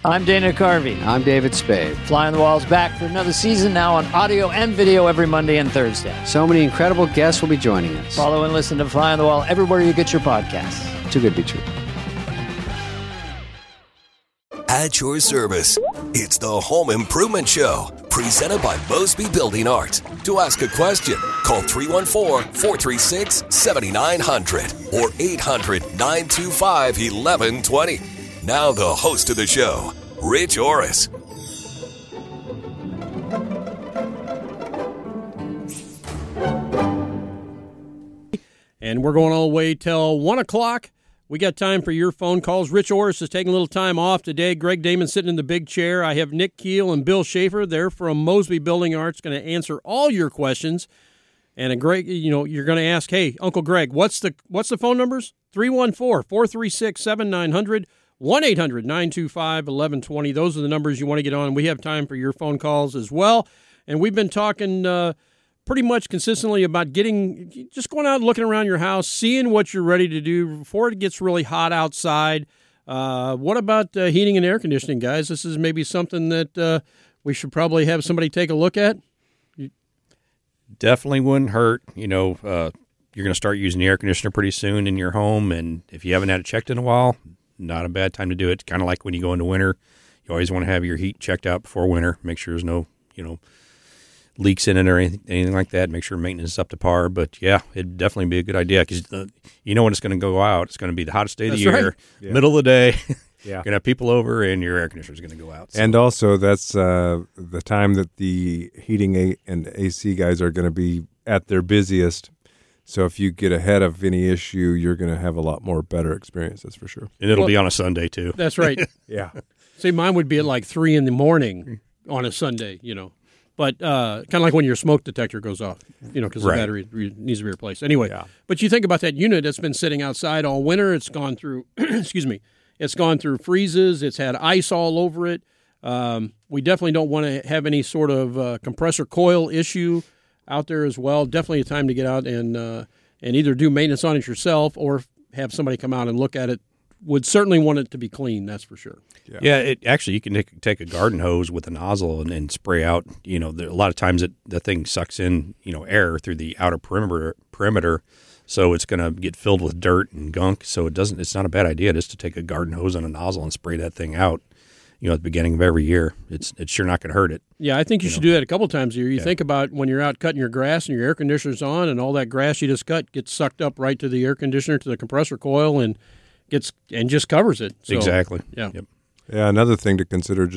I'm Dana Carvey. I'm David Spade. Fly on the Wall's back for another season, now on audio and video every Monday and Thursday. So many incredible guests will be joining us. Follow and listen to Fly on the Wall everywhere you get your podcasts. Too good to be true. At your service, it's the Home Improvement Show, presented by Mosby Building Arts. To ask a question, call 314-436-7900 or 800-925-1120. Now the host of the show, Rich Orris. And we're going all the way till 1 o'clock. We got time for your phone calls. Rich Orris is taking a little time off today. Greg Damon sitting in the big chair. I have Nick Keel and Bill Schaefer. They're from Mosby Building Arts, going to answer all your questions. And Greg, you're going to ask, hey, Uncle Greg, what's the phone numbers? 314-436-7900, 1-800-925-1120. Those are the numbers you want to get on. We have time for your phone calls as well. And we've been talking pretty much consistently about just going out and looking around your house, seeing what you're ready to do before it gets really hot outside. What about heating and air conditioning, guys? This is maybe something that we should probably have somebody take a look at. Definitely wouldn't hurt. You're going to start using the air conditioner pretty soon in your home, and if you haven't had it checked in a while, not a bad time to do it. It's kind of like when you go into winter. You always want to have your heat checked out before winter. Make sure there's no, leaks in it or anything like that. Make sure maintenance is up to par. But, yeah, it'd definitely be a good idea because when it's going to go out. It's going to be the hottest day of the year, right. Yeah. Middle of the day. Yeah. You're going to have people over, and your air conditioner is going to go out. So. And also, that's the time that the heating and AC guys are going to be at their busiest. So if you get ahead of any issue, you're going to have a lot more better experience, that's for sure. And it'll be on a Sunday, too. That's right. Yeah. See, mine would be at like 3 in the morning on a Sunday, But kind of like when your smoke detector goes off, because the battery needs to be replaced. Anyway, But you think about that unit that's been sitting outside all winter. It's gone through, it's gone through freezes. It's had ice all over it. We definitely don't want to have any sort of compressor coil issue out there as well. Definitely a time to get out and either do maintenance on it yourself or have somebody come out and look at it. Would certainly want it to be clean, that's for sure. Yeah, you can take a garden hose with a nozzle and spray out. A lot of times the thing sucks in, air through the outer perimeter, so it's going to get filled with dirt and gunk. So it's not a bad idea just to take a garden hose and a nozzle and spray that thing out. At the beginning of every year, it's sure not going to hurt it. Yeah, I think you should do that a couple times a year. You think about when you're out cutting your grass and your air conditioner's on, and all that grass you just cut gets sucked up right to the air conditioner, to the compressor coil, and just covers it. So, exactly. Yeah. Yep. Yeah, another thing to consider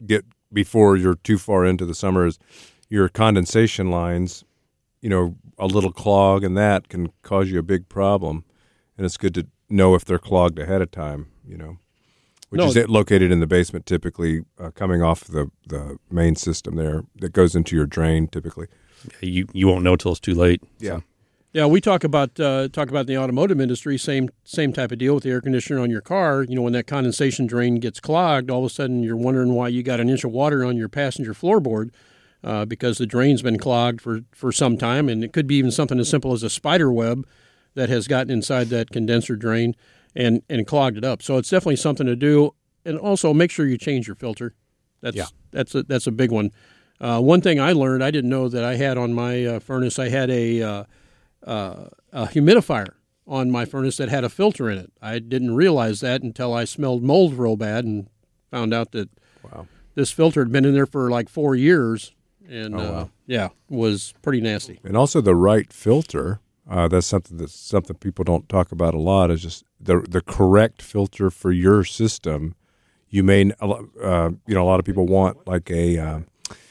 before you're too far into the summer is your condensation lines, a little clog, and that can cause you a big problem. And it's good to know if they're clogged ahead of time, which is located in the basement typically, coming off the main system there that goes into your drain typically. You won't know till it's too late. Yeah. So. Yeah, we talk about the automotive industry, same type of deal with the air conditioner on your car. When that condensation drain gets clogged, all of a sudden you're wondering why you got an inch of water on your passenger floorboard because the drain's been clogged for some time, and it could be even something as simple as a spider web that has gotten inside that condenser drain and clogged it up. So it's definitely something to do, and also make sure you change your filter. That's a big one. One thing I learned, I didn't know that I had on my furnace. I had a humidifier on my furnace that had a filter in it. I didn't realize that until I smelled mold real bad and found out that this filter had been in there for like 4 years, and was pretty nasty. And also the right filter. That's something people don't talk about a lot. Is just the correct filter for your system. You may a lot of people want like a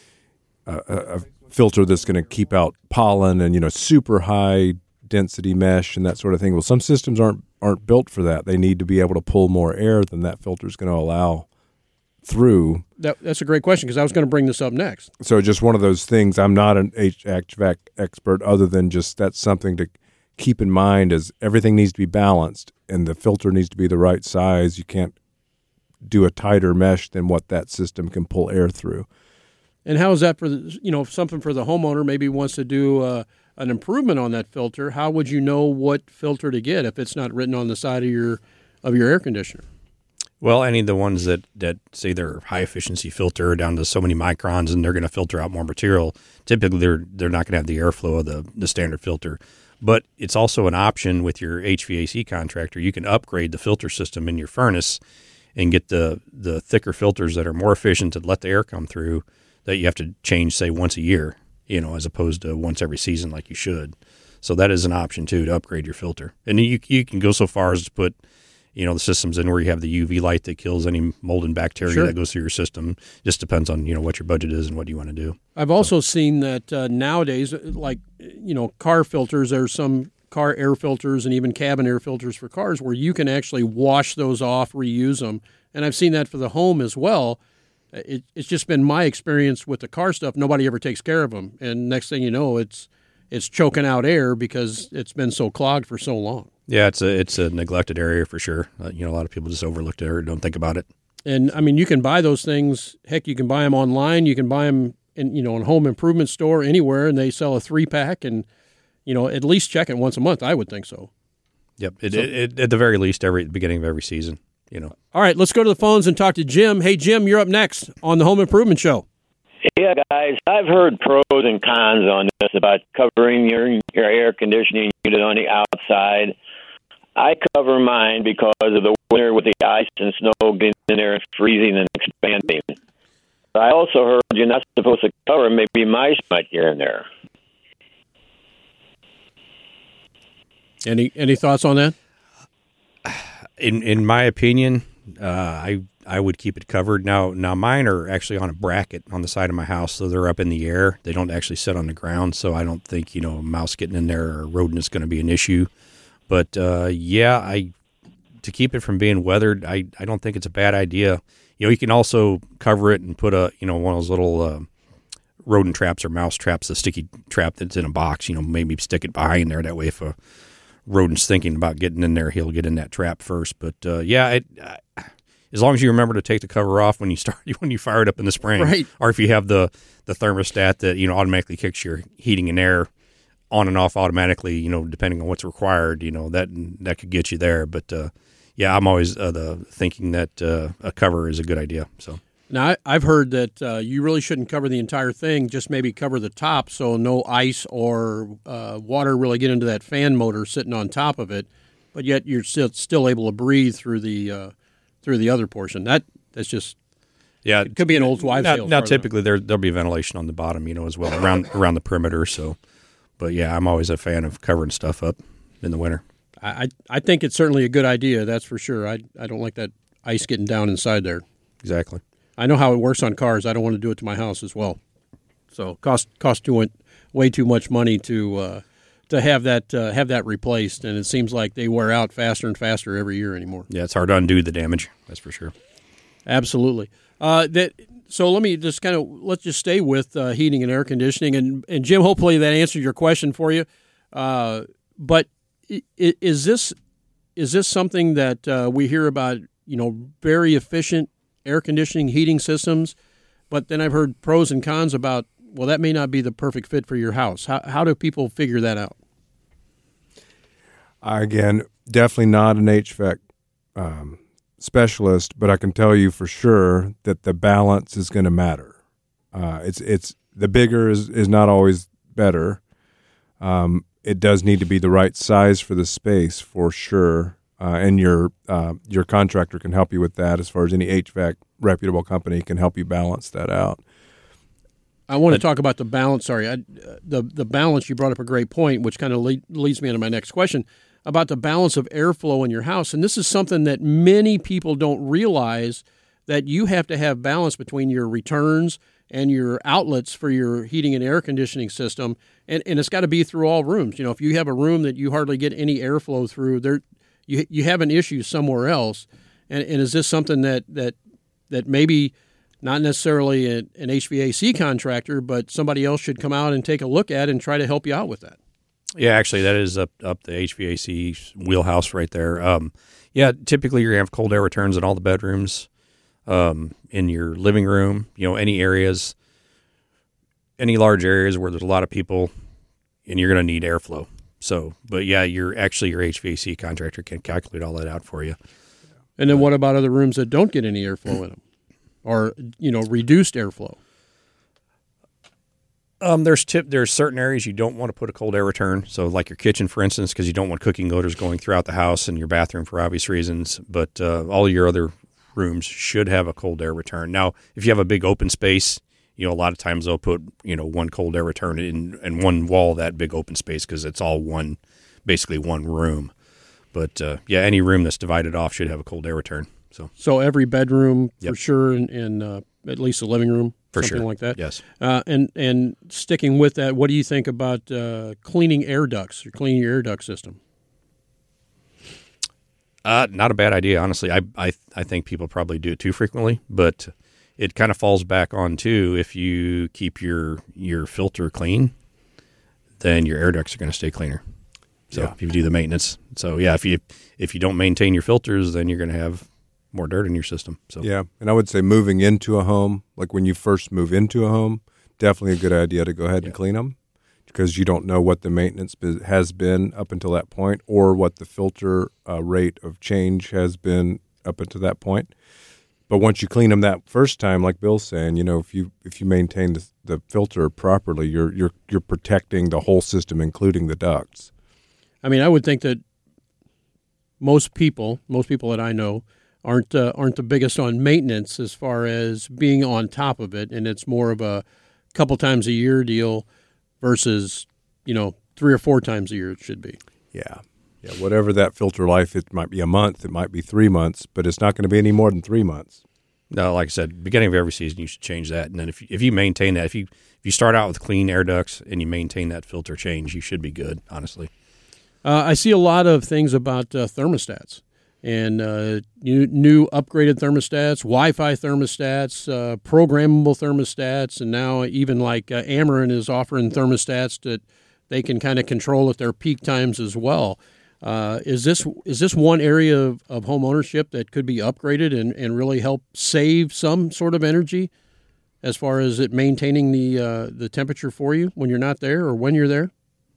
filter that's going to keep out pollen and super high density mesh and that sort of thing. Well, some systems aren't built for that. They need to be able to pull more air than that filter is going to allow through. That's a great question because I was going to bring this up next. So just one of those things. I'm not an HVAC expert other than just that's something to keep in mind as everything needs to be balanced and the filter needs to be the right size. You can't do a tighter mesh than what that system can pull air through. And how is that for if something for the homeowner maybe wants to do an improvement on that filter? How would you know what filter to get if it's not written on the side of your air conditioner? Well, any of the ones that say they're high efficiency filter down to so many microns and they're going to filter out more material, typically they're not going to have the airflow of the standard filter. But it's also an option with your HVAC contractor. You can upgrade the filter system in your furnace and get the thicker filters that are more efficient to let the air come through that you have to change, say, once a year, as opposed to once every season like you should. So that is an option, too, to upgrade your filter. And you can go so far as to put the systems in where you have the UV light that kills any mold and bacteria that goes through your system. Just depends on, what your budget is and what you want to do. I've also seen that nowadays, like, car filters, there's some car air filters and even cabin air filters for cars where you can actually wash those off, reuse them. And I've seen that for the home as well. It's just been my experience with the car stuff. Nobody ever takes care of them. And next thing you know, it's choking out air because it's been so clogged for so long. Yeah, it's a neglected area for sure. A lot of people just overlook it or don't think about it. And I mean, you can buy those things. Heck, you can buy them online. You can buy them in a home improvement store anywhere, and they sell a 3-pack. And at least check it once a month. I would think so. Yep, at the very least, at the beginning of every season. All right, let's go to the phones and talk to Jim. Hey, Jim, you're up next on the Home Improvement Show. Yeah, guys, I've heard pros and cons on this about covering your air conditioning unit on the outside. I cover mine because of the winter with the ice and snow getting in there and freezing and expanding. I also heard you're not supposed to cover maybe mice might get in there. Any thoughts on that? In my opinion, I would keep it covered. Now mine are actually on a bracket on the side of my house, so they're up in the air. They don't actually sit on the ground, so I don't think a mouse getting in there or a rodent is going to be an issue. But to keep it from being weathered, I don't think it's a bad idea. You can also cover it and put one of those little rodent traps or mouse traps, a sticky trap that's in a box. Maybe stick it behind there. That way, if a rodent's thinking about getting in there, he'll get in that trap first. But as long as you remember to take the cover off when you fire it up in the spring, right? Or if you have the thermostat that automatically kicks your heating and air on and off automatically, depending on what's required, that could get you there. But I'm always thinking that a cover is a good idea. So. Now, I've heard that you really shouldn't cover the entire thing, just maybe cover the top so no ice or water really get into that fan motor sitting on top of it, but yet you're still able to breathe through the other portion. That's just it could be an old wives' tale. Now typically there'll be ventilation on the bottom, as well around the perimeter. So, but I'm always a fan of covering stuff up in the winter. I think it's certainly a good idea. That's for sure. I don't like that ice getting down inside there. Exactly. I know how it works on cars. I don't want to do it to my house as well. So cost way too much money to have that replaced, and it seems like they wear out faster and faster every year anymore. Yeah, it's hard to undo the damage. That's for sure. Absolutely. So let me just let's just stay with heating and air conditioning, and Jim, hopefully that answered your question for you. But is this something that we hear about? Very efficient air conditioning, heating systems, but then I've heard pros and cons about, well, that may not be the perfect fit for your house. How do people figure that out? Again, definitely not an HVAC specialist, but I can tell you for sure that the balance is going to matter. It's the bigger is not always better. It does need to be the right size for the space for sure. And your contractor can help you with that as far as any HVAC reputable company can help you balance that out. I want to talk about the balance. Sorry, the balance, you brought up a great point, which kind of leads me into my next question about the balance of airflow in your house. And this is something that many people don't realize, that you have to have balance between your returns and your outlets for your heating and air conditioning system. And it's got to be through all rooms. If you have a room that you hardly get any airflow through, you have an issue somewhere else, and is this something that maybe not necessarily an HVAC contractor, but somebody else should come out and take a look at and try to help you out with that? Yeah, actually, that is up the HVAC wheelhouse right there. Typically you're going to have cold air returns in all the bedrooms, in your living room, any areas, any large areas where there's a lot of people, and you're going to need airflow. So, but your HVAC contractor can calculate all that out for you. And then what about other rooms that don't get any airflow in them, or reduced airflow? There's certain areas you don't want to put a cold air return. So like your kitchen, for instance, because you don't want cooking odors going throughout the house, and your bathroom for obvious reasons. But all your other rooms should have a cold air return. Now, if you have a big open space, a lot of times they'll put one cold air return in one wall of that big open space because it's all basically one room. But any room that's divided off should have a cold air return. So every bedroom for sure, and at least a living room. For something sure. like that. Yes. And sticking with that, what do you think about cleaning air ducts or cleaning your air duct system? Not a bad idea, honestly. I think people probably do it too frequently, but it kind of falls back on too. If you keep your filter clean, then your air ducts are going to stay cleaner. So if you do the maintenance, if you don't maintain your filters, then you're going to have more dirt in your system. So and I would say moving into a home, like when you first move into a home, definitely a good idea to go ahead and clean them, because you don't know what the maintenance has been up until that point, or what the filter rate of change has been up until that point. But once you clean them that first time, like Bill's saying, if you maintain the filter properly, you're protecting the whole system, including the ducts. I mean, I would think that most people that I know aren't the biggest on maintenance as far as being on top of it, and it's more of a couple times a year deal versus 3 or 4 times a year it should be. Yeah, whatever that filter life, it might be a month, it might be 3 months, but it's not going to be any more than 3 months. No, like I said, beginning of every season you should change that, and then if you maintain that, if you start out with clean air ducts and you maintain that filter change, you should be good, honestly. I see a lot of things about thermostats. And new upgraded thermostats, Wi-Fi thermostats, programmable thermostats, and now even like Ameren is offering thermostats that they can kind of control at their peak times as well. Is this one area of home ownership that could be upgraded and really help save some sort of energy as far as it maintaining the temperature for you when you're not there or when you're there?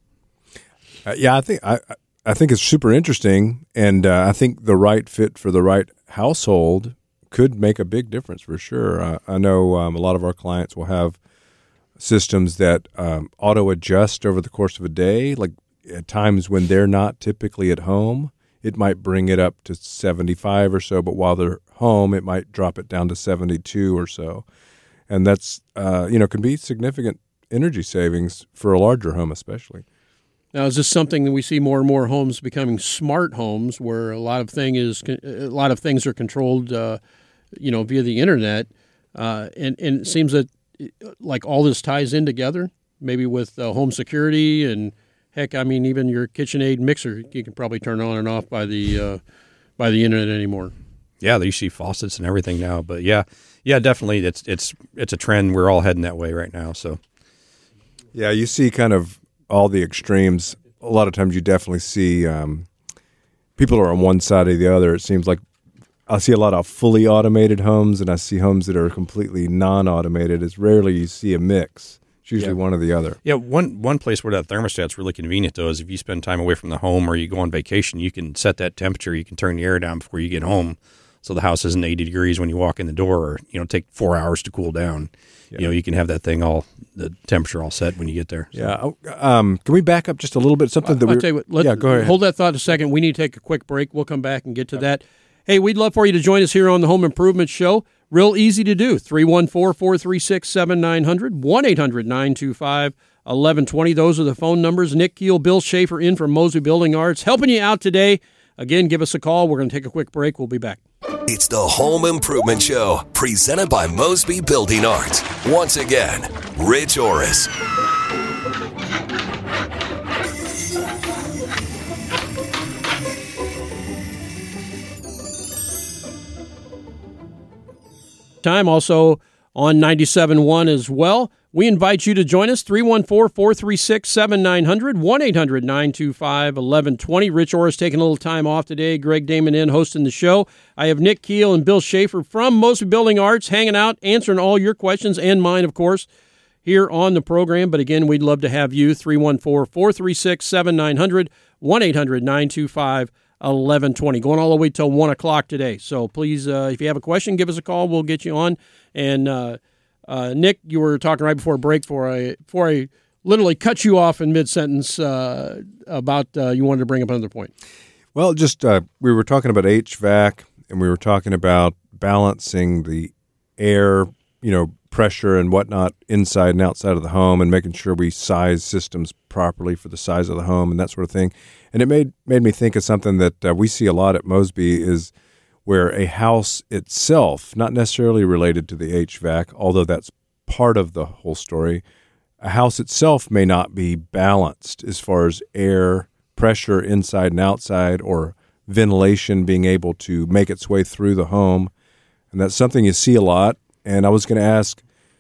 I think it's super interesting, and I think the right fit for the right household could make a big difference for sure. I know a lot of our clients will have systems that auto-adjust over the course of a day. Like at times when they're not typically at home, it might bring it up to 75 or so, but while they're home, it might drop it down to 72 or so. And that's, can be significant energy savings for a larger home especially. Now, is this something that we see more and more homes becoming smart homes, where a lot of things are controlled, via the internet, and it seems that like all this ties in together, maybe with home security and even your KitchenAid mixer you can probably turn on and off by the internet anymore. Yeah, you see faucets and everything now, but yeah, definitely it's a trend. We're all heading that way right now. So yeah, you see kind of all the extremes. A lot of times you definitely see people are on one side or the other. It seems like I see a lot of fully automated homes, and I see homes that are completely non-automated. It's rarely you see a mix. It's usually one or the other. Yeah, one place where that thermostat's really convenient, though, is if you spend time away from the home or you go on vacation, you can set that temperature. You can turn the air down before you get home, so the house isn't 80 degrees when you walk in the door, or take 4 hours to cool down. Yeah. You can have that thing the temperature all set when you get there. So. Yeah. Can we back up just a little bit? Something that I'll tell you what, go ahead. Hold that thought a second. We need to take a quick break. We'll come back and get to that. Hey, we'd love for you to join us here on the Home Improvement Show. Real easy to do. 314-436-7900, 1-800-925-1120. Those are the phone numbers. Nick Keel, Bill Schaefer in from Mosby Building Arts, helping you out today. Again, give us a call. We're going to take a quick break. We'll be back. It's the Home Improvement Show, presented by Mosby Building Arts. Once again, Rich Orris. Time also on 97.1 as well. We invite you to join us, 314-436-7900, 1-800-925-1120. Rich Orris taking a little time off today. Greg Damon in hosting the show. I have Nick Keel and Bill Schaefer from Mosby Building Arts hanging out, answering all your questions and mine, of course, here on the program. But again, we'd love to have you, 314-436-7900, 1120, going all the way till 1 o'clock today. So please, if you have a question, give us a call. We'll get you on. And Nick, you were talking right before break before I literally cut you off in mid-sentence about you wanted to bring up another point. Well, just we were talking about HVAC, and we were talking about balancing the air, pressure and whatnot inside and outside of the home, and making sure we size systems properly for the size of the home and that sort of thing. And it made me think of something that we see a lot at Mosby is where a house itself, not necessarily related to the HVAC, although that's part of the whole story, a house itself may not be balanced as far as air pressure inside and outside, or ventilation being able to make its way through the home. And that's something you see a lot. And I was going to ask,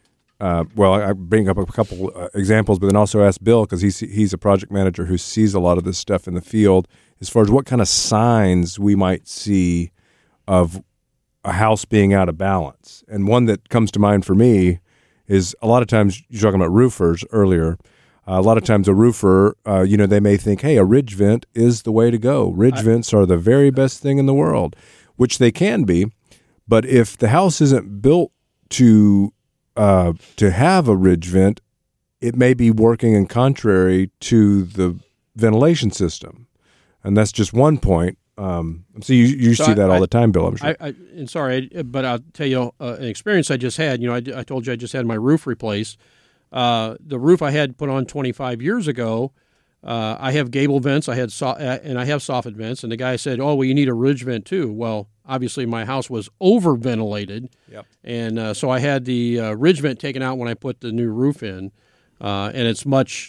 I bring up a couple examples, but then also ask Bill, because he's a project manager who sees a lot of this stuff in the field, as far as what kind of signs we might see of a house being out of balance. And one that comes to mind for me is a lot of times, you're talking about roofers earlier, a lot of times a roofer, they may think, hey, a ridge vent is the way to go. Ridge vents are the very best thing in the world, which they can be. But if the house isn't built to have a ridge vent, it may be working in contrary to the ventilation system. And that's just one point. So you see that all the time, Bill, I'm sure. But I'll tell you an experience I just had. I told you I just had my roof replaced. The roof I had put on 25 years ago, I have gable vents, and I have soffit vents, and the guy said, oh, well, you need a ridge vent too. Well, obviously my house was over-ventilated, and so I had the ridge vent taken out when I put the new roof in, and it's much,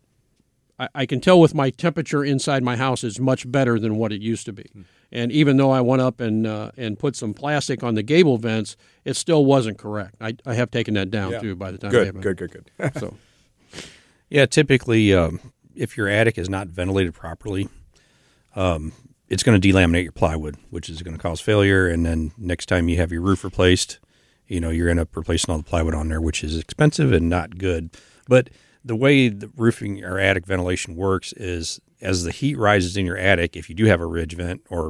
I can tell with my temperature inside my house is much better than what it used to be. And even though I went up and put some plastic on the gable vents, it still wasn't correct. I have taken that down too by the time I have it. Good. So, yeah, typically, if your attic is not ventilated properly, it's going to delaminate your plywood, which is going to cause failure. And then next time you have your roof replaced, you're going to end up replacing all the plywood on there, which is expensive and not good. But the way the roofing or attic ventilation works is as the heat rises in your attic, if you do have a ridge vent or,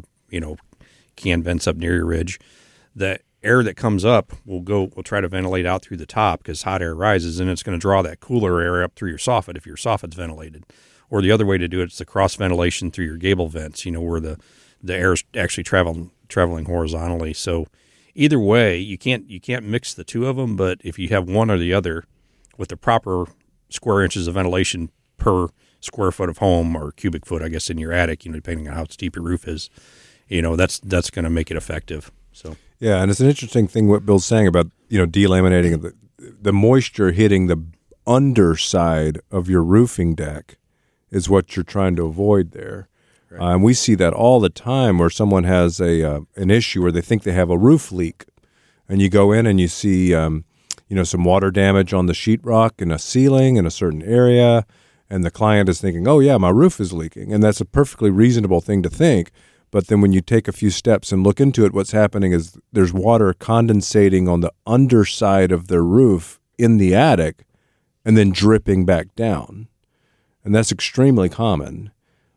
can vents up near your ridge, the air that comes up will try to ventilate out through the top because hot air rises, and it's going to draw that cooler air up through your soffit if your soffit's ventilated. Or the other way to do it is the cross ventilation through your gable vents, where the air is actually traveling horizontally. So either way, you can't mix the two of them, but if you have one or the other with the proper square inches of ventilation per square foot of home or cubic foot, I guess, in your attic, depending on how steep your roof is, that's going to make it effective. So yeah, and it's an interesting thing what Bill's saying about delaminating the moisture hitting the underside of your roofing deck is what you're trying to avoid there. Right. And we see that all the time where someone has an issue where they think they have a roof leak, and you go in and you see some water damage on the sheetrock and a ceiling in a certain area, and the client is thinking, oh yeah, my roof is leaking, and that's a perfectly reasonable thing to think. But then when you take a few steps and look into it, what's happening is there's water condensating on the underside of their roof in the attic and then dripping back down. And that's extremely common.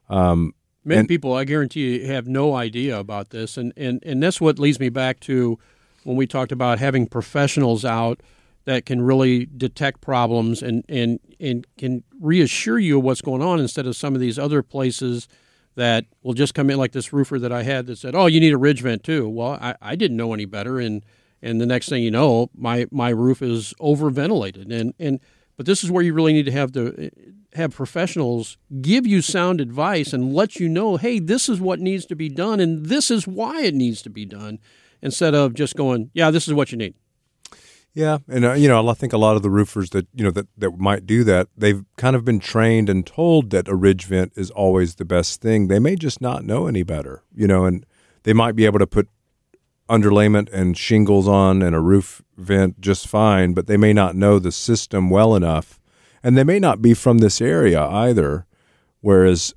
Many people, I guarantee you, have no idea about this. And that's what leads me back to when we talked about having professionals out that can really detect problems and can reassure you of what's going on instead of some of these other places that will just come in, like this roofer that I had that said, oh, you need a ridge vent too. Well, I didn't know any better, and the next thing you know, my roof is over-ventilated. But this is where you really need to have professionals give you sound advice and let you know, hey, this is what needs to be done, and this is why it needs to be done, instead of just going, yeah, this is what you need. Yeah, and I think a lot of the roofers that that might do that, they've kind of been trained and told that a ridge vent is always the best thing. They may just not know any better, and they might be able to put underlayment and shingles on and a roof vent just fine, but they may not know the system well enough, and they may not be from this area either. Whereas,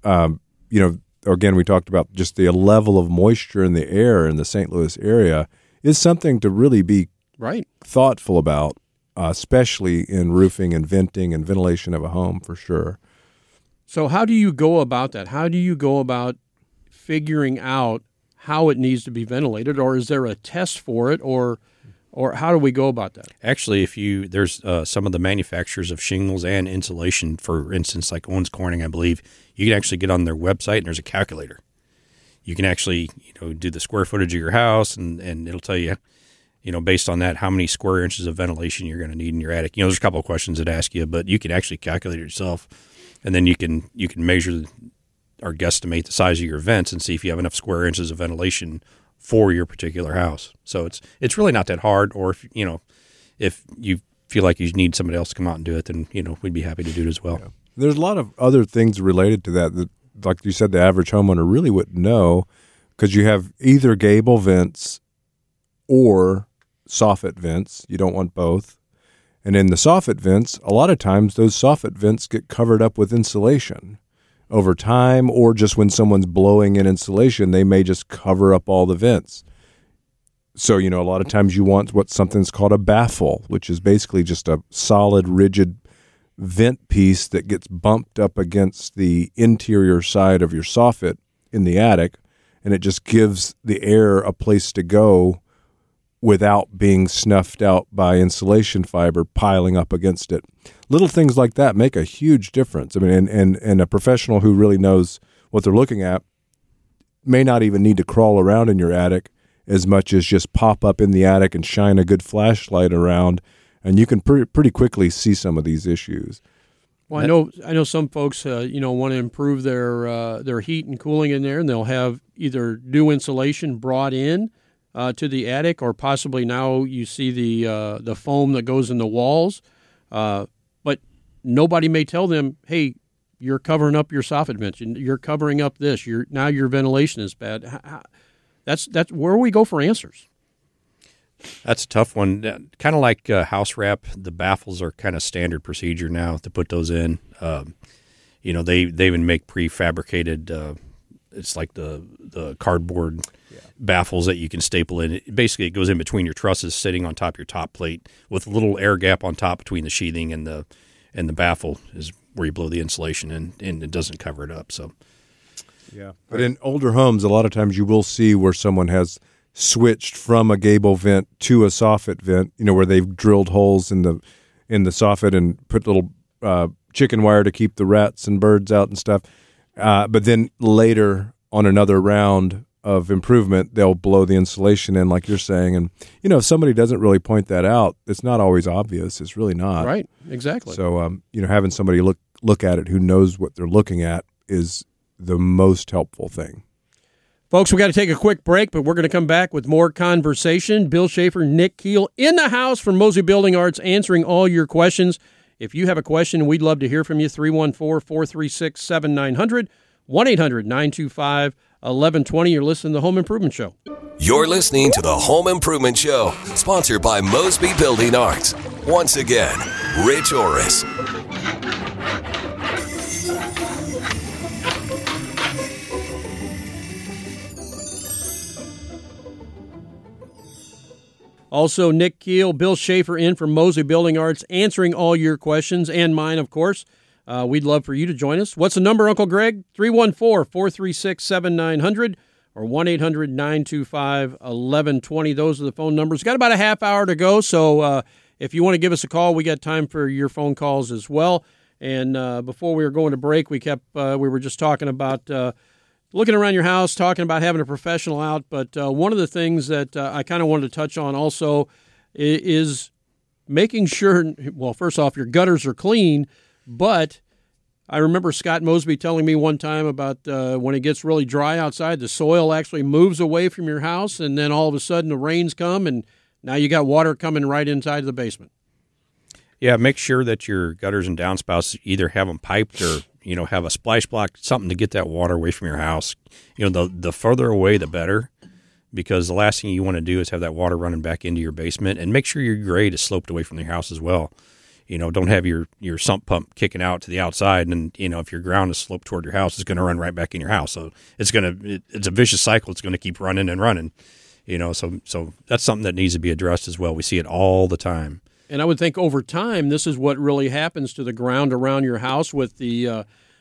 again, we talked about just the level of moisture in the air in the St. Louis area is something to really be thoughtful about, especially in roofing and venting and ventilation of a home, for sure. So how do you go about that? How do you go about figuring out how it needs to be ventilated, or is there a test for it, or how do we go about that? Actually, there's some of the manufacturers of shingles and insulation, for instance, like Owens Corning, I believe, you can actually get on their website and there's a calculator. You can actually, do the square footage of your house and it'll tell you, based on that, how many square inches of ventilation you're going to need in your attic. There's a couple of questions that ask you, but you can actually calculate it yourself, and then you can measure or guesstimate the size of your vents and see if you have enough square inches of ventilation for your particular house. So it's really not that hard. Or if you feel like you need somebody else to come out and do it, then we'd be happy to do it as well. Yeah. There's a lot of other things related to that, like you said, the average homeowner really wouldn't know, because you have either gable vents or soffit vents. You don't want both. And in the soffit vents, a lot of times those soffit vents get covered up with insulation over time, or just when someone's blowing in insulation, they may just cover up all the vents. So, a lot of times you want something's called a baffle, which is basically just a solid, rigid vent piece that gets bumped up against the interior side of your soffit in the attic, and it just gives the air a place to go without being snuffed out by insulation fiber piling up against it. Little things like that make a huge difference. I mean, and a professional who really knows what they're looking at may not even need to crawl around in your attic as much as just pop up in the attic and shine a good flashlight around, and you can pretty quickly see some of these issues. Well, I know some folks, want to improve their heat and cooling in there, and they'll have either new insulation brought in to the attic, or possibly now you see the foam that goes in the walls. But nobody may tell them, hey, you're covering up your soffit vents. You're covering up this. Now your ventilation is bad. That's where we go for answers. That's a tough one. Kind of like house wrap, the baffles are kind of standard procedure now to put those in. They even make prefabricated. It's like the cardboard baffles that you can staple in. Basically, it goes in between your trusses, sitting on top of your top plate, with a little air gap on top between the sheathing and the baffle is where you blow the insulation in, and it doesn't cover it up. So, yeah. But in older homes, a lot of times you will see where someone has switched from a gable vent to a soffit vent, where they've drilled holes in the soffit and put little chicken wire to keep the rats and birds out and stuff. But then later on another round of improvement, they'll blow the insulation in, like you're saying. And, if somebody doesn't really point that out, it's not always obvious. It's really not. Right, exactly. So, having somebody look at it who knows what they're looking at is the most helpful thing. Folks, we got to take a quick break, but we're going to come back with more conversation. Bill Schaefer, Nick Keel in the house from Mosby Building Arts, answering all your questions. If you have a question, we'd love to hear from you. 314-436-7900, 1-800-925-1120. You're listening to The Home Improvement Show. You're listening to The Home Improvement Show, sponsored by Mosby Building Arts. Once again, Rich Orris. Also, Nick Keel, Bill Schaefer in from Mosby Building Arts, answering all your questions, and mine, of course. We'd love for you to join us. What's the number, Uncle Greg? 314-436-7900 or 1-800-925-1120. Those are the phone numbers. Got about a half hour to go, so if you want to give us a call, we got time for your phone calls as well. And before we were going to break, we were just talking about looking around your house, talking about having a professional out. But one of the things that I kind of wanted to touch on also is making sure, well, first off, your gutters are clean. But I remember Scott Mosby telling me one time about when it gets really dry outside, the soil actually moves away from your house, and then all of a sudden the rains come, and now you got water coming right inside the basement. Yeah, make sure that your gutters and downspouts either have them piped or have a splash block, something to get that water away from your house. The further away, the better, because the last thing you want to do is have that water running back into your basement. And make sure your grade is sloped away from your house as well. Don't have your sump pump kicking out to the outside, and if your ground is sloped toward your house, it's going to run right back in your house. So it's a vicious cycle. It's going to keep running and running. So that's something that needs to be addressed as well. We see it all the time. And I would think over time, this is what really happens to the ground around your house with the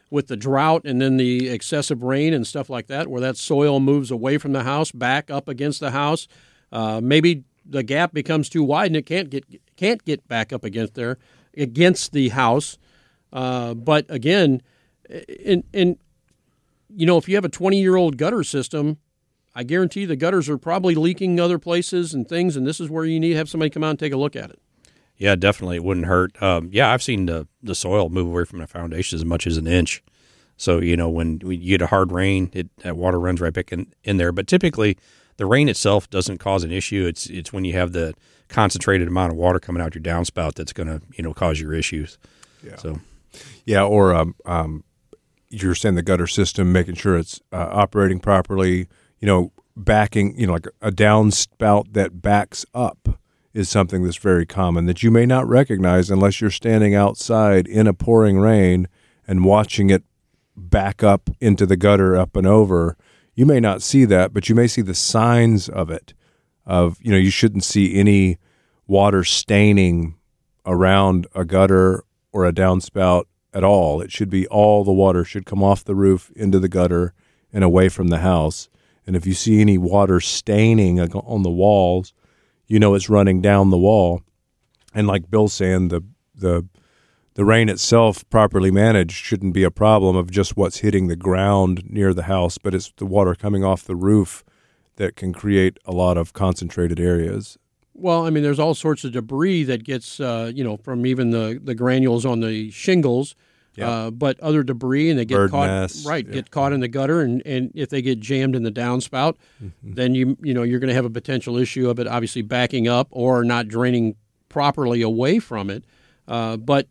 with the drought and then the excessive rain and stuff like that, where that soil moves away from the house, back up against the house. Maybe the gap becomes too wide and it can't get back up against the house. But again, if you have a 20-year-old gutter system, I guarantee the gutters are probably leaking other places and things, and this is where you need to have somebody come out and take a look at it. Yeah, definitely. It wouldn't hurt. I've seen the soil move away from the foundation as much as an inch. So, when you get a hard rain, that water runs right back in there. But typically, the rain itself doesn't cause an issue. It's when you have the concentrated amount of water coming out your downspout that's going to, cause your issues. Yeah. So, yeah, or you're saying the gutter system, making sure it's operating properly, backing, like a downspout that backs up is something that's very common that you may not recognize unless you're standing outside in a pouring rain and watching it back up into the gutter up and over. You may not see that, but you may see the signs of it. You shouldn't see any water staining around a gutter or a downspout at all. It should be all the water should come off the roof into the gutter and away from the house. And if you see any water staining on the walls, it's running down the wall. And like Bill's saying, the rain itself, properly managed, shouldn't be a problem of just what's hitting the ground near the house, but it's the water coming off the roof that can create a lot of concentrated areas. Well, there's all sorts of debris that gets, from even the granules on the shingles, but other debris, and they get Bird caught, nests, get caught in the gutter, and if they get jammed in the downspout, then you're going to have a potential issue of it obviously backing up or not draining properly away from it. But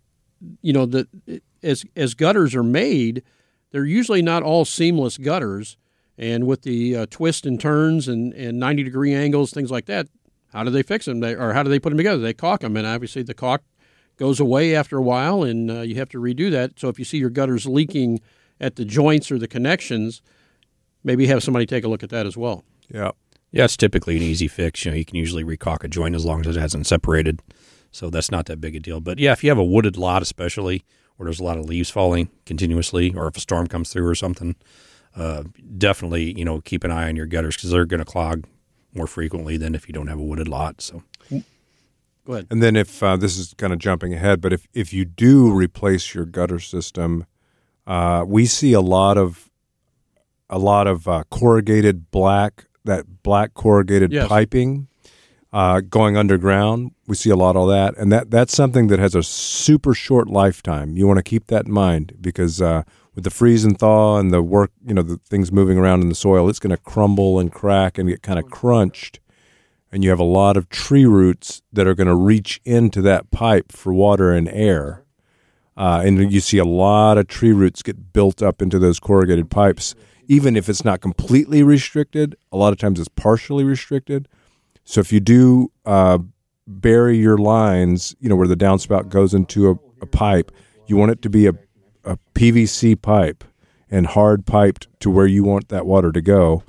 as gutters are made, they're usually not all seamless gutters, and with the twists and turns and 90-degree angles, things like that. How do they fix them? Or how do they put them together? They caulk them, and obviously the caulk goes away after a while, and you have to redo that. So if you see your gutters leaking at the joints or the connections, maybe have somebody take a look at that as well. Yeah. Yeah, it's typically an easy fix. You can usually recaulk a joint as long as it hasn't separated. So that's not that big a deal. But, yeah, if you have a wooded lot especially where there's a lot of leaves falling continuously, or if a storm comes through or something, definitely, keep an eye on your gutters because they're going to clog more frequently than if you don't have a wooded lot. So, go ahead. And then if this is kind of jumping ahead, but if you do replace your gutter system, we see a lot of corrugated black corrugated piping going underground. We see a lot of that, and that's something that has a super short lifetime. You want to keep that in mind because with the freeze and thaw and the work, the things moving around in the soil, it's going to crumble and crack and get kind of crunched. And you have a lot of tree roots that are going to reach into that pipe for water and air. And you see a lot of tree roots get built up into those corrugated pipes. Even if it's not completely restricted, a lot of times it's partially restricted. So if you do bury your lines, where the downspout goes into a pipe, you want it to be a PVC pipe and hard piped to where you want that water to go.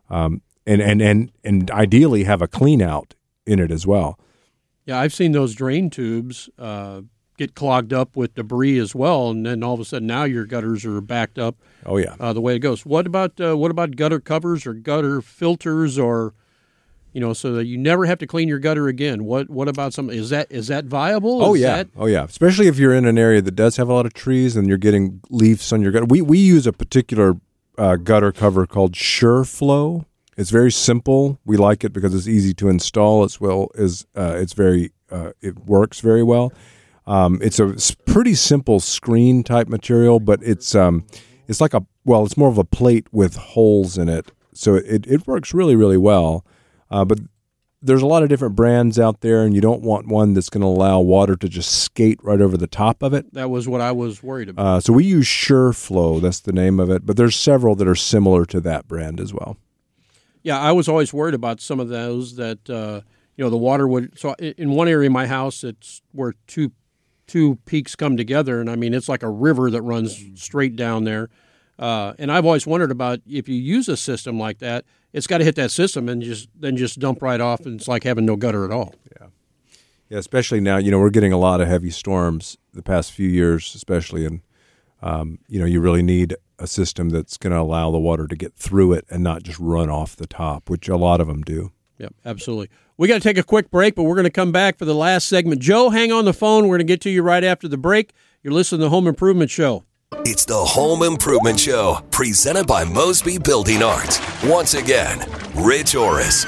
And ideally have a clean out in it as well. Yeah, I've seen those drain tubes get clogged up with debris as well, and then all of a sudden now your gutters are backed up. Oh yeah, the way it goes. What about gutter covers or gutter filters, or so that you never have to clean your gutter again? What about some? Is that viable? Oh yeah, especially if you're in an area that does have a lot of trees and you're getting leaves on your gutter. We use a particular gutter cover called SureFlow. It's very simple. We like it because it's easy to install as well as it works very well. It's a pretty simple screen type material, but it's like it's more of a plate with holes in it, so it works really, really well. But there's a lot of different brands out there, and you don't want one that's going to allow water to just skate right over the top of it. That was what I was worried about. So we use SureFlow. That's the name of it, but there's several that are similar to that brand as well. Yeah, I was always worried about some of those that the water would. So in one area of my house, it's where two peaks come together, and it's like a river that runs straight down there. And I've always wondered about if you use a system like that, it's got to hit that system and just dump right off, and it's like having no gutter at all. Yeah, especially now. We're getting a lot of heavy storms the past few years, especially, and You really need a system that's going to allow the water to get through it and not just run off the top, which a lot of them do. Yep, absolutely. We got to take a quick break, but we're going to come back for the last segment. Joe, hang on the phone. We're going to get to you right after the break. You're listening to the Home Improvement Show. It's the Home Improvement Show, presented by Mosby Building Arts. Once again, Rich Orris.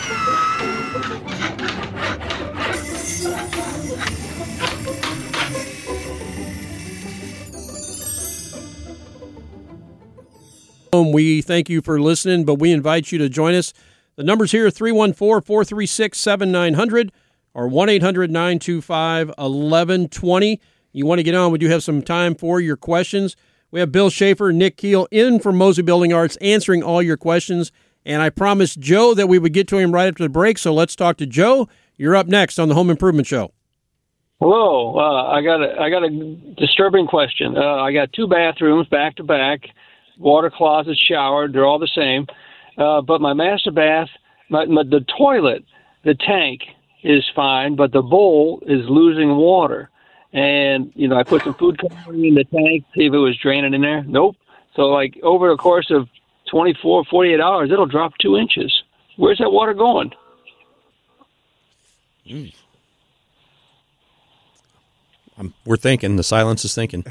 We thank you for listening, but we invite you to join us. The numbers here are 314-436-7900 or 1-800-925-1120. You want to get on, we do have some time for your questions. We have Bill Schaefer, Nick Keel in from Mosby Building Arts answering all your questions. And I promised Joe that we would get to him right after the break, so let's talk to Joe. You're up next on the Home Improvement Show. Hello. I got a disturbing question. I got 2 bathrooms back to back, water closet, shower. They're all the same. But my master bath, the toilet, the tank is fine, but the bowl is losing water. And, I put some food coloring in the tank, see if it was draining in there. Nope. So, over the course of 24, 48 hours, it'll drop 2 inches. Where's that water going? We're thinking. The silence is thinking.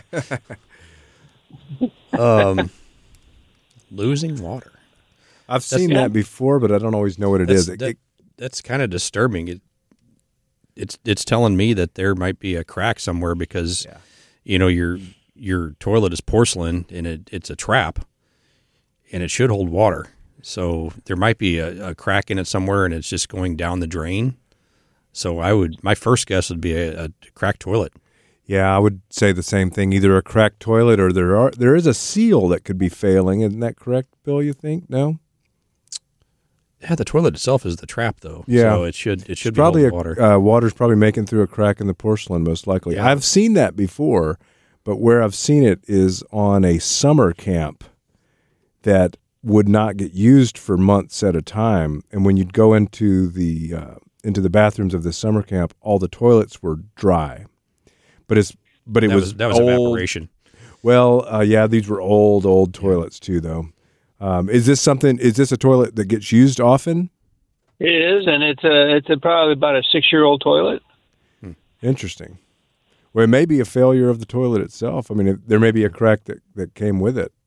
Losing water. I've seen that before, but I don't always know what it is. That's kind of disturbing. It's telling me that there might be a crack somewhere because, your toilet is porcelain and it's a trap, and it should hold water. So there might be a crack in it somewhere, and it's just going down the drain. So my first guess would be a cracked toilet. Yeah, I would say the same thing. Either a cracked toilet or there is a seal that could be failing. Isn't that correct, Bill? You think? No. Yeah, the toilet itself is the trap, though. Yeah, so it should be probably water. Water's probably making through a crack in the porcelain, most likely. Yeah. I've seen that before, but where I've seen it is on a summer camp that would not get used for months at a time. And when you'd go into the bathrooms of the summer camp, all the toilets were dry. But it was old. Evaporation. Well, these were old toilets too, though. Is this a toilet that gets used often? It is, and it's probably about a 6-year-old toilet. Interesting. Well, it may be a failure of the toilet itself. I mean, there may be a crack that came with it.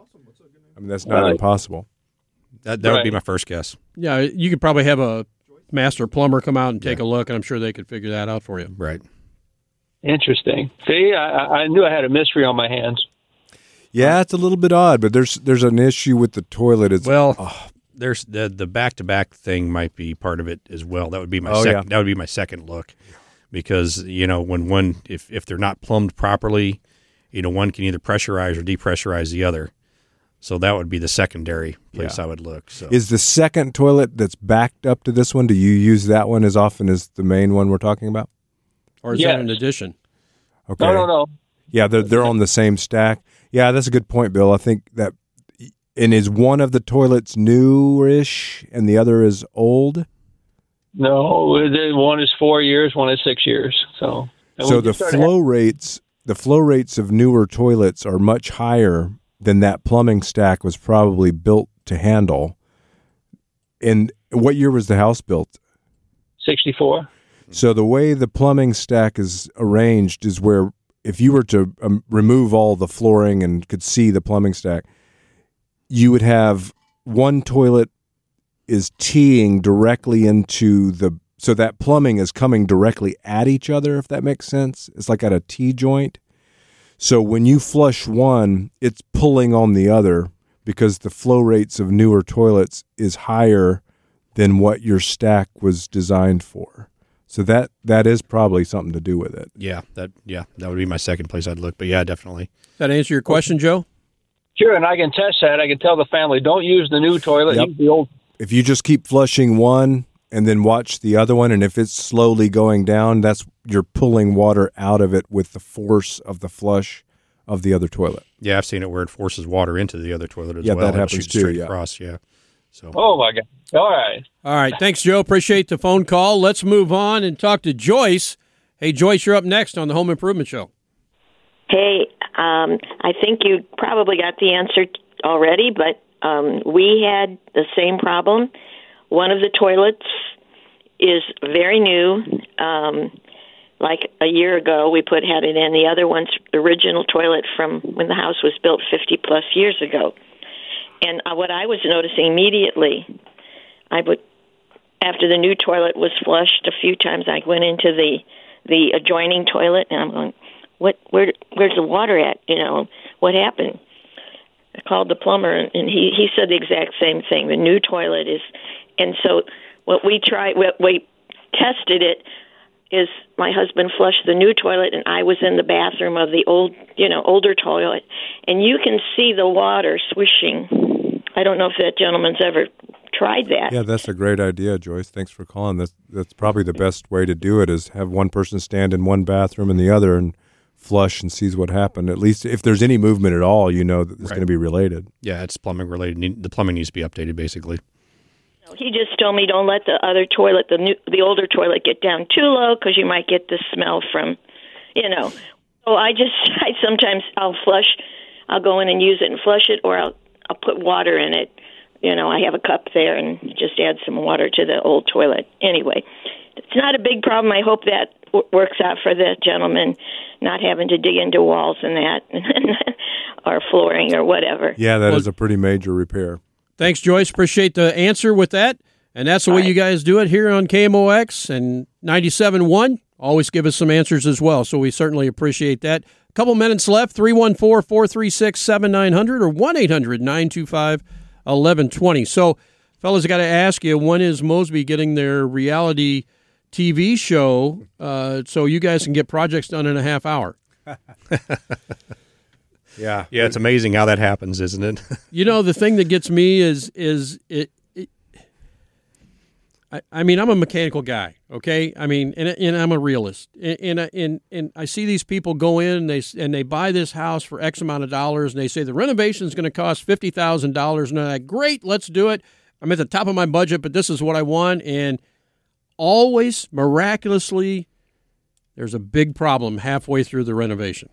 I mean, that's not impossible. That would be my first guess. Yeah, you could probably have a master plumber come out and take a look, and I'm sure they could figure that out for you. Right. Interesting. See, I knew I had a mystery on my hands. Yeah, it's a little bit odd, but there's an issue with the toilet. There's the back-to-back thing might be part of it as well. That would be my that would be my second look, because when one if they're not plumbed properly, one can either pressurize or depressurize the other. So that would be the secondary place I would look. So is the second toilet that's backed up to this one? Do you use that one as often as the main one we're talking about, or is that an addition? Okay. No. Yeah, they're on the same stack. Yeah, that's a good point, Bill. I think that, and is one of the toilets newish and the other is old? No, one is 4 years, one is 6 years. So the flow rates of newer toilets are much higher than that plumbing stack was probably built to handle. And what year was the house built? 64. So the way the plumbing stack is arranged is where, if you were to remove all the flooring and could see the plumbing stack, you would have one toilet is teeing directly into so that plumbing is coming directly at each other, if that makes sense. It's like at a T-joint. So when you flush one, it's pulling on the other because the flow rates of newer toilets is higher than what your stack was designed for. So that is probably something to do with it. Yeah, that would be my second place I'd look. But yeah, definitely. Does that answer your question, Joe? Sure, and I can test that. I can tell the family, don't use the new toilet, use the old. If you just keep flushing one and then watch the other one, and if it's slowly going down, you're pulling water out of it with the force of the flush of the other toilet. Yeah, I've seen it where it forces water into the other toilet as well. Yeah, that happens too. Straight across, yeah. So. Oh, my God. All right. Thanks, Joe. Appreciate the phone call. Let's move on and talk to Joyce. Hey, Joyce, you're up next on the Home Improvement Show. Hey, I think you probably got the answer already, but we had the same problem. One of the toilets is very new. Like a year ago, we had it in. The other one's original toilet from when the house was built 50-plus years ago. And what I was noticing immediately, after the new toilet was flushed a few times, I went into the adjoining toilet, and I'm going, where's the water at? What happened? I called the plumber, and he said the exact same thing. The new toilet is, and so what we tested it is my husband flushed the new toilet, and I was in the bathroom of the older toilet, and you can see the water swishing. I don't know if that gentleman's ever tried that. Yeah, that's a great idea, Joyce. Thanks for calling. That's probably the best way to do it, is have one person stand in one bathroom and the other and flush and sees what happened. At least if there's any movement at all, you know that it's going to be related. Yeah, it's plumbing related. The plumbing needs to be updated, basically. He just told me don't let the other toilet, the older toilet, get down too low because you might get the smell from, So I'll flush. I'll go in and use it and flush it, or I'll put water in it. I have a cup there and just add some water to the old toilet. Anyway, it's not a big problem. I hope that works out for the gentleman, not having to dig into walls and that, or flooring or whatever. Yeah, that is a pretty major repair. Thanks, Joyce. Appreciate the answer with that. And that's the way you guys do it here on KMOX and 97.1. Always give us some answers as well, so we certainly appreciate that. A couple minutes left, 314-436-7900 or 1-800-925-1120. So, fellas, I got to ask you, when is Mosby getting their reality TV show so you guys can get projects done in a half hour? Yeah, it's amazing how that happens, isn't it? The thing that gets me is I'm a mechanical guy, okay? And I'm a realist, and I see these people go in and they buy this house for X amount of dollars, and they say the renovation is going to cost $50,000, and they're like, great, let's do it. I'm at the top of my budget, but this is what I want, and always miraculously, there's a big problem halfway through the renovation.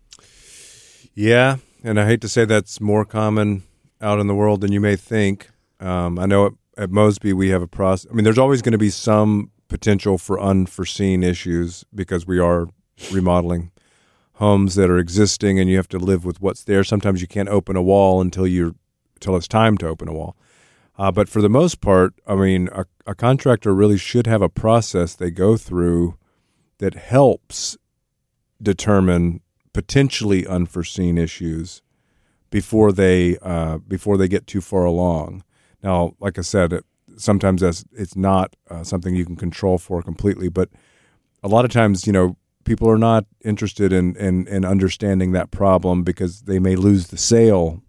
Yeah, and I hate to say that's more common out in the world than you may think. I know at Mosby we have a process. There's always going to be some potential for unforeseen issues because we are remodeling homes that are existing, and you have to live with what's there. Sometimes you can't open a wall until it's time to open a wall. But for the most part, a contractor really should have a process they go through that helps determine potentially unforeseen issues before they get too far along. Now, like I said, sometimes it's not something you can control for completely, but a lot of times, people are not interested in understanding that problem because they may lose the sale,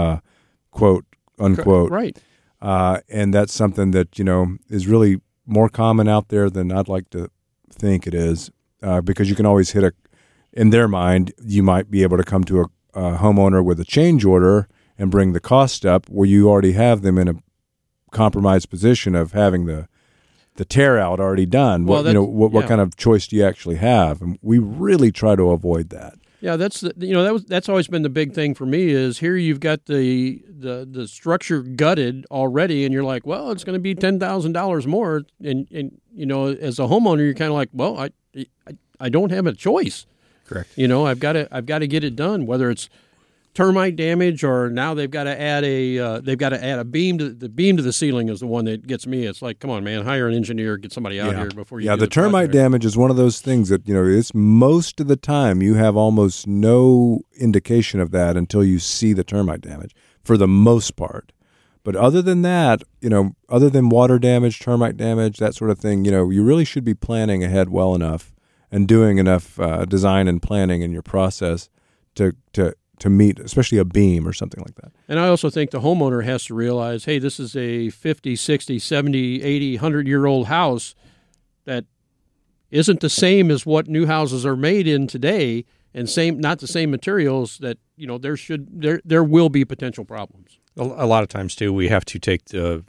quote unquote. Right. And that's something that is really more common out there than I'd like to think it is, because you can always hit in their mind, you might be able to come to a homeowner with a change order and bring the cost up where you already have them in a compromised position of having the tear out already done. Well, what kind of choice do you actually have? And we really try to avoid that. Yeah, that's always been the big thing for me is here you've got the structure gutted already, and you're like, well, it's going to be $10,000 more, and as a homeowner, you're kind of like, well, I don't have a choice. Correct. I've got to get it done, whether it's termite damage or now they've got to add a beam to the ceiling is the one that gets me. It's like, come on, man, hire an engineer, get somebody out here before you. Yeah, do the termite damage is one of those things that it's most of the time you have almost no indication of that until you see the termite damage for the most part. But other than that, other than water damage, termite damage, that sort of thing, you really should be planning ahead well enough and doing enough design and planning in your process to meet, especially a beam or something like that. And I also think the homeowner has to realize, hey, this is a 50, 60, 70, 80, 100-year-old house that isn't the same as what new houses are made in today, and not the same materials that, there will be potential problems. A lot of times, too, we have to take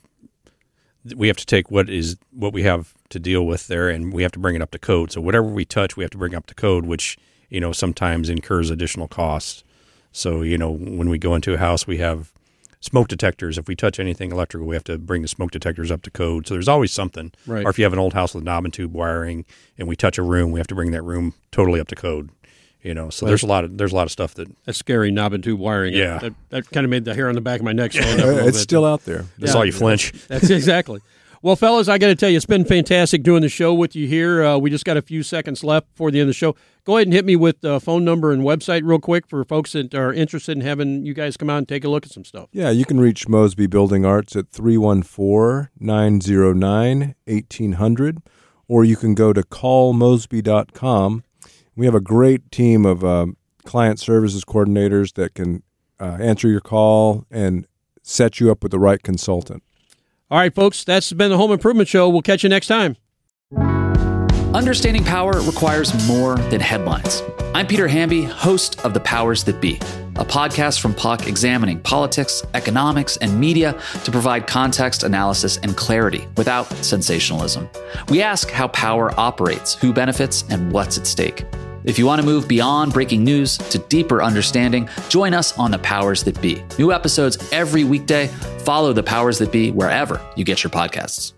what we have to deal with there, and we have to bring it up to code. So whatever we touch, we have to bring up to code, which sometimes incurs additional costs. So, when we go into a house, we have smoke detectors. If we touch anything electrical, we have to bring the smoke detectors up to code. So there's always something. Right. Or if you have an old house with knob and tube wiring and we touch a room, we have to bring that room totally up to code. So there's a lot of stuff that's scary, knob and tube wiring. Yeah. That kind of made the hair on the back of my neck stand up a little It's bit. still out there. That's all you flinch. That's exactly. Well, fellas, I got to tell you, it's been fantastic doing the show with you here. We just got a few seconds left before the end of the show. Go ahead and hit me with the phone number and website real quick for folks that are interested in having you guys come out and take a look at some stuff. Yeah, you can reach Mosby Building Arts at 314-909-1800, or you can go to callmosby.com. We have a great team of client services coordinators that can answer your call and set you up with the right consultant. All right, folks, that's been the Home Improvement Show. We'll catch you next time. Understanding power requires more than headlines. I'm Peter Hamby, host of The Powers That Be, a podcast from Puck examining politics, economics, and media to provide context, analysis, and clarity without sensationalism. We ask how power operates, who benefits, and what's at stake. If you want to move beyond breaking news to deeper understanding, join us on The Powers That Be. New episodes every weekday. Follow The Powers That Be wherever you get your podcasts.